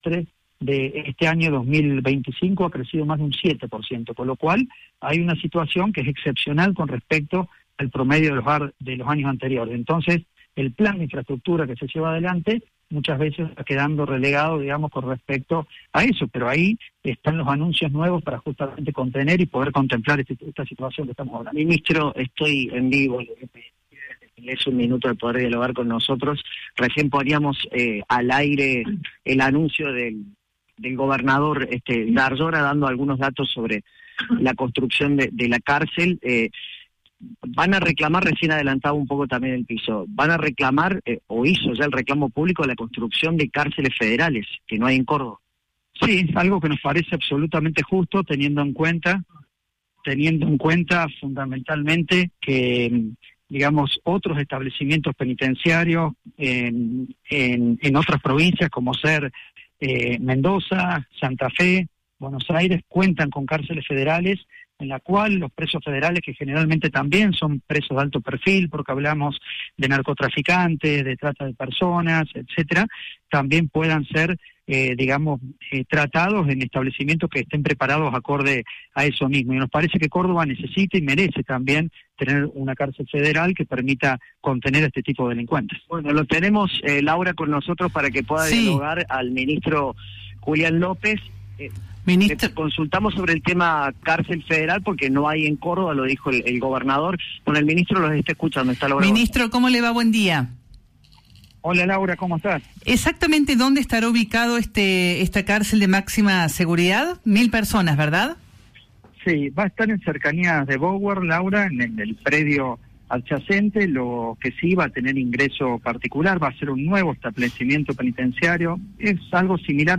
trimestre de este año 2025 ha crecido más de un 7%, con lo cual hay una situación que es excepcional con respecto al promedio de los años anteriores. Entonces, el plan de infraestructura que se lleva adelante muchas veces está quedando relegado, digamos, con respecto a eso, pero ahí están los anuncios nuevos para justamente contener y poder contemplar esta situación que estamos hablando. Ministro, estoy en vivo, es un minuto de poder dialogar con nosotros. Recién poníamos al aire el anuncio del gobernador Darlora dando algunos datos sobre la construcción de la cárcel. Van a reclamar, recién adelantaba un poco también el piso, van a reclamar, o hizo ya el reclamo público, la construcción de cárceles federales, que no hay en Córdoba. Sí, es algo que nos parece absolutamente justo, teniendo en cuenta fundamentalmente que, digamos, otros establecimientos penitenciarios en otras provincias, como ser Mendoza, Santa Fe, Buenos Aires, cuentan con cárceles federales, en la cual los presos federales, que generalmente también son presos de alto perfil, porque hablamos de narcotraficantes, de trata de personas, etcétera, también puedan ser, tratados en establecimientos que estén preparados acorde a eso mismo. Y nos parece que Córdoba necesita y merece también tener una cárcel federal que permita contener a este tipo de delincuentes. Bueno, lo tenemos, Laura, con nosotros para que pueda dialogar al ministro Julián López. Ministro, consultamos sobre el tema cárcel federal porque no hay en Córdoba, lo dijo el gobernador. Bueno, el ministro los está escuchando. Está Laura. Ministro, ¿cómo le va? Buen día. Hola Laura, ¿cómo estás? Exactamente, ¿dónde estará ubicado esta cárcel de máxima seguridad? 1.000 personas, ¿verdad? Sí, va a estar en cercanías de Bower, Laura, en el predio adyacente. Lo que sí va a tener ingreso particular, va a ser un nuevo establecimiento penitenciario. Es algo similar